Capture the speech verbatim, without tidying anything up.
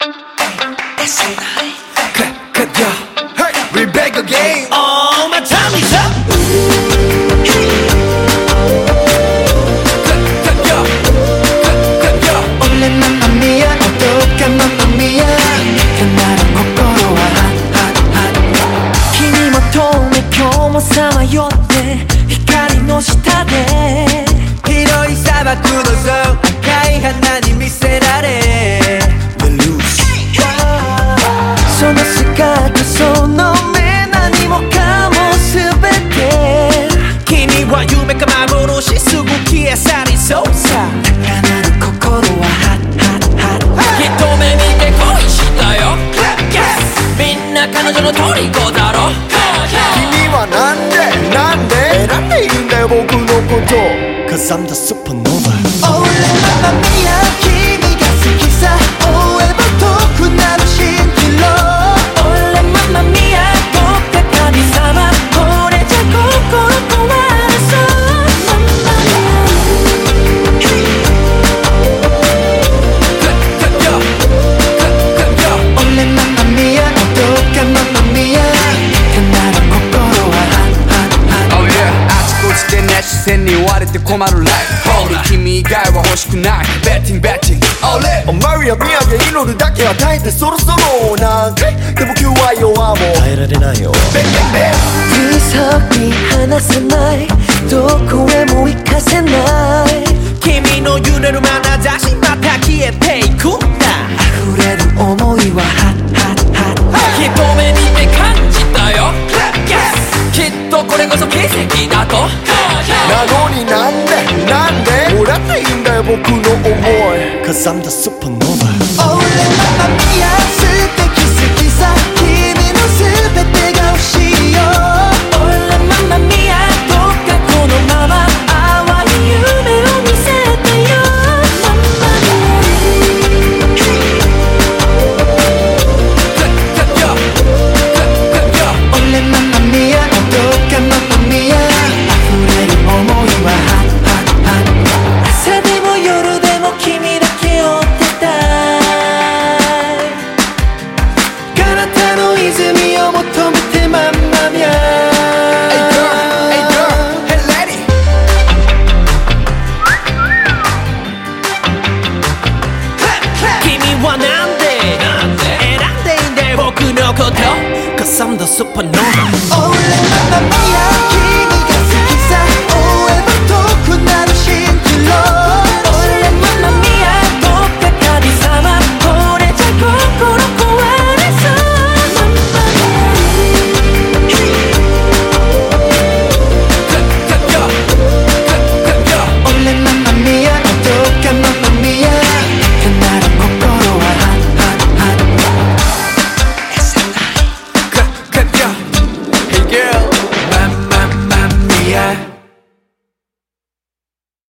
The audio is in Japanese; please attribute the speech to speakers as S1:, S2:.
S1: We back again.
S2: Oh, my time is up.
S3: 원래 맘마미아 어떡한 맘마미아 그날의心は君も遠目今日もさまよって光の下で
S1: 広い砂漠の空赤い花に魅せられ
S3: その姿その目何もかも全て
S2: 君は夢か幻すぐ消え去りそうさ
S3: 高鳴る心はハッハッハッ
S2: 一目見て恋したよ みんな彼女の虜だろ
S1: 君はなんでなんで選んでいるんだよ僕のこと Cause I'm the supernova
S3: Oh mamma mia君が好きさ追えば遠くなる蜃気楼俺mamma miaどっか神様これじゃ心壊れそうmamma mia俺mamma miaどっかmamma mia高鳴る心は
S1: Oh yeah あちこちで熱視線に追われて困るライフホール君以外は欲しくないベッティングベッティングお前や宮城祈るだけ与えてそろそろなんかでも今日は弱も耐えられないよベッベッベ
S3: 二足に離さないどこへも行かせない
S2: 君の揺れる眼差しまた消えていくんだ
S3: 溢れる想いはハッハッハッ
S2: 一目見て感じたよきっとこれこそ奇跡だと
S1: なのになんでなんでもらっていいんだよ僕の思い Cause I'm the supernova
S3: 俺mamma mia素敵好きさ君の全てが欲しいよ俺mamma miaどうかこのまま淡い夢を見せてよmamma mia俺mamma miaどうかmamma mia溢れる想いはハッハッハッ朝でも夜でも君だけ追ってたい彼方の泉を求めてマンマミャ
S1: Hey girl, hey girl, hey lady
S2: 君はなんで選んでいいんだよ僕のこと Cause I'm the supernova